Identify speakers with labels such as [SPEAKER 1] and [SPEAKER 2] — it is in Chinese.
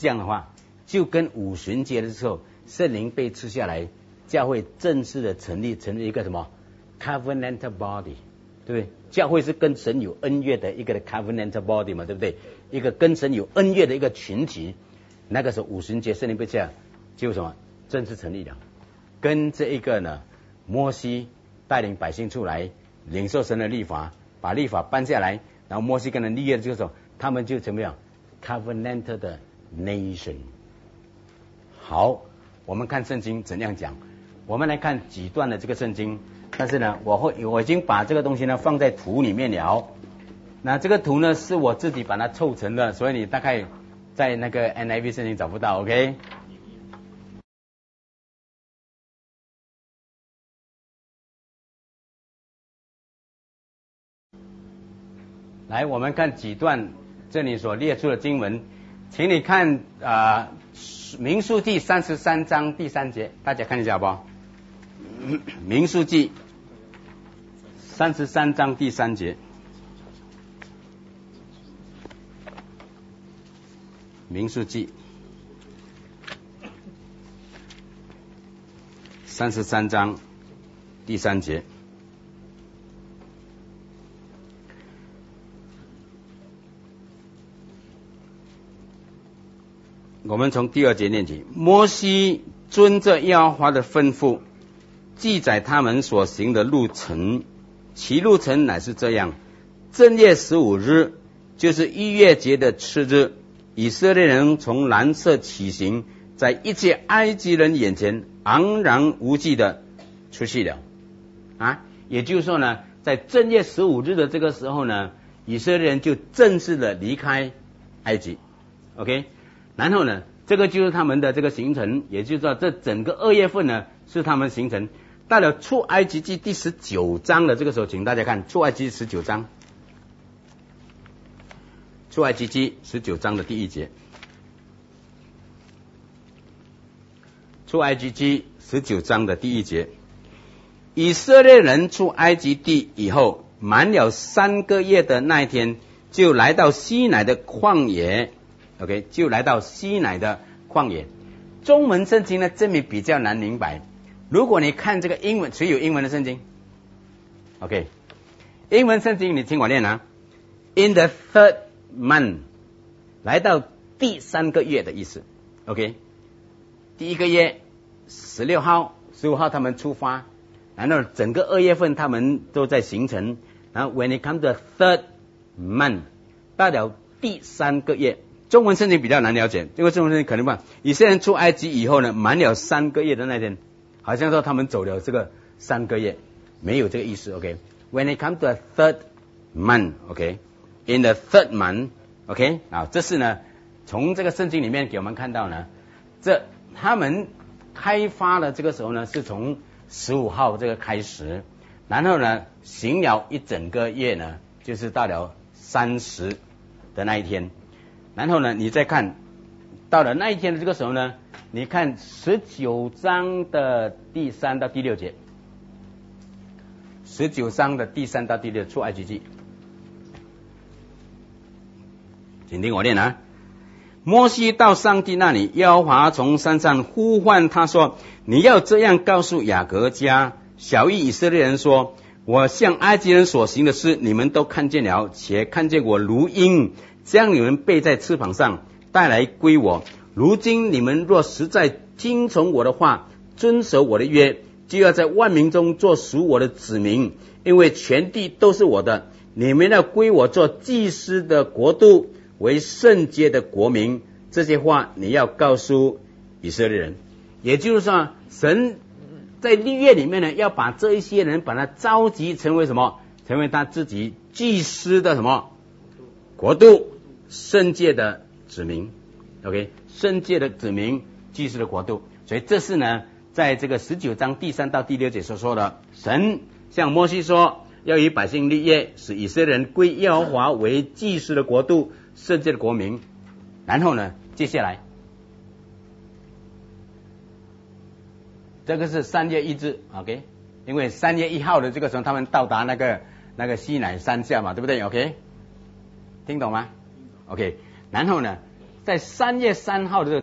[SPEAKER 1] 这样的话，就跟五旬节的时候圣灵被赐下来，教会正式的成立一个什么 covenantal body， 对不对？教会是跟神有恩约的一个 covenantal body 嘛，对不对？一个跟神有恩约的一个群体。那个时候五旬节圣灵被赐下，就什么正式成立了。跟这一个呢，摩西带领百姓出来领受神的律法，把律法搬下来，然后摩西跟人立约的这个时候，他们就怎么样 covenantal 的 nation。好，我们看圣经怎样讲，我们来看几段的这个圣经。但是呢，我已经把这个东西呢放在图里面了。那这个图呢是我自己把它凑成的，所以你大概在那个 NIV 圣经找不到 ，OK？ 来，我们看几段这里所列出的经文，请你看民数记33章第3节，大家看一下好不好？民数记33章第3节，民数记33章第3节。我们从第2节念起。摩西遵着耶和华的吩咐，记载他们所行的路程，其路程乃是这样：正月15日，就是逾越节的次日，以色列人从蓝色起行，在一切埃及人眼前昂然无忌的出去了。也就是说呢，在正月15日的这个时候呢，以色列人就正式的离开埃及。OK。然后呢，这个就是他们的这个行程，也就是说这整个2月份呢是他们行程。到了出埃及记第19章的这个时候，请大家看出埃及记19章，出埃及记19章的第1节，出埃及记19章的第1节，以色列人出埃及地以后，满了3个月的那一天，就来到西乃的旷野。OK， 就来到西乃的旷野。中文圣经呢，这里比较难明白。如果你看这个英文，谁有英文的圣经 ？OK， 英文圣经你听我念啊。In the third month， 来到第3个月的意思。OK， 第1个月16号、15号他们出发，然后整个2月份他们都在行程。然后 when it comes to third month， 到了第3个月。中文圣经比较难了解，因为中文圣经可能吧，以色列人出埃及以后呢，满了3个月的那天，好像说他们走了这个3个月，没有这个意思。OK，when it comes to a third month，OK，in the third month，OK， 这是呢，从这个圣经里面给我们看到呢，这他们开发的这个时候呢，是从15号这个开始，然后呢，行了一整个月呢，就是到了30的那一天。然后呢，你再看到了那一天的这个时候呢，你看19章的第3到第6节，19章的第3到第6出埃及记，请听我念啊。摩西到上帝那里，耶和华从山上呼唤他说：“你要这样告诉雅各家小裔以色列人说，我向埃及人所行的事，你们都看见了，且看见我如鹰将你们背在翅膀上带来归我。如今你们若实在听从我的话，遵守我的约，就要在万民中做属我的子民，因为全地都是我的。你们要归我做祭司的国度，为圣洁的国民。这些话你要告诉以色列人。”也就是说，神在律约里面呢，要把这一些人把他召集成为什么？成为他自己祭司的什么国度，圣洁的子民。OK， 圣洁的子民，祭司的国度。所以这是呢，在这个19章第3到第6节所说的，神向摩西说，要与百姓立约，使以色列人归耶和华为祭司的国度，圣洁的国民。然后呢，接下来这个是3月1日 ，OK， 因为3月1号的这个时候，他们到达那个西乃山下嘛，对不对 ？OK， 听懂吗 ？OK， 然后呢， 在3月3号的时候